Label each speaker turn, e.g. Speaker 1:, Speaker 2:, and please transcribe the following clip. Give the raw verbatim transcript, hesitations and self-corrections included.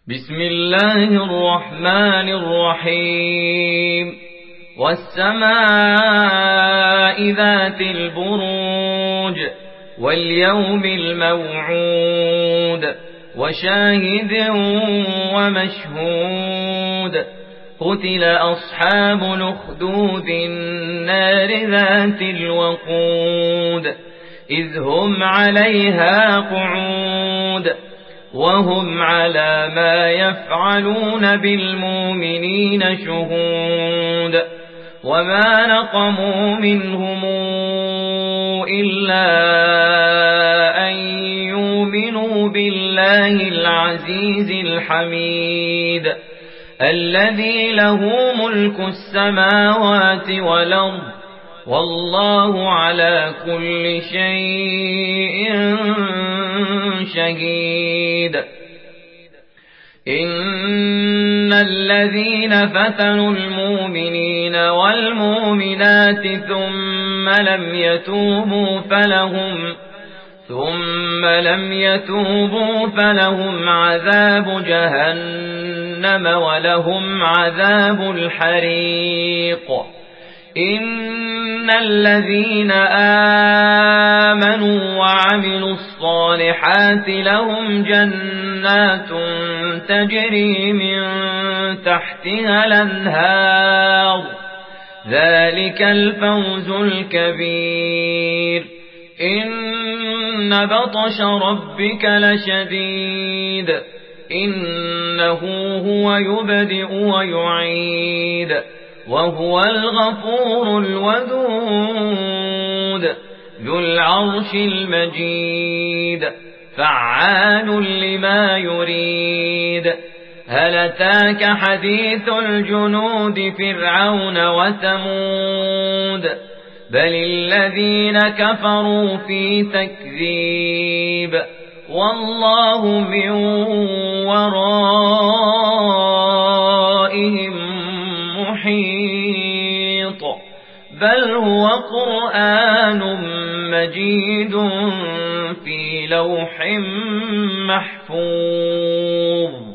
Speaker 1: بسم الله الرحمن الرحيم والسماء ذات البروج واليوم الموعود وشاهد ومشهود قتل أصحاب الأخدود النار ذات الوقود إذ هم عليها قعود وهم على ما يفعلون بالمؤمنين شهود وما نقموا منهم إلا أن يؤمنوا بالله العزيز الحميد الذي له ملك السماوات والأرض والله على كل شيء شهيد. إن الذين فتنوا المؤمنين والمؤمنات ثم لم يتوبوا فلهم ثم لم يتوبوا فلهم عذاب جهنم ولهم عذاب الحريق. إن الذين آمنوا وعملوا الصالحات لهم جنات تجري من تحتها الأنهار ذلك الفوز الكبير. إن بطش ربك لشديد إنه هو يبدئ ويعيد وهو الغفور الودود ذو العرش المجيد فعال لما يريد. هل أتاك حديث الجنود فرعون وثمود بل الذين كفروا في تكذيب والله من ورائهم محيط بل هو قرآن مجيد في لوح محفوظ.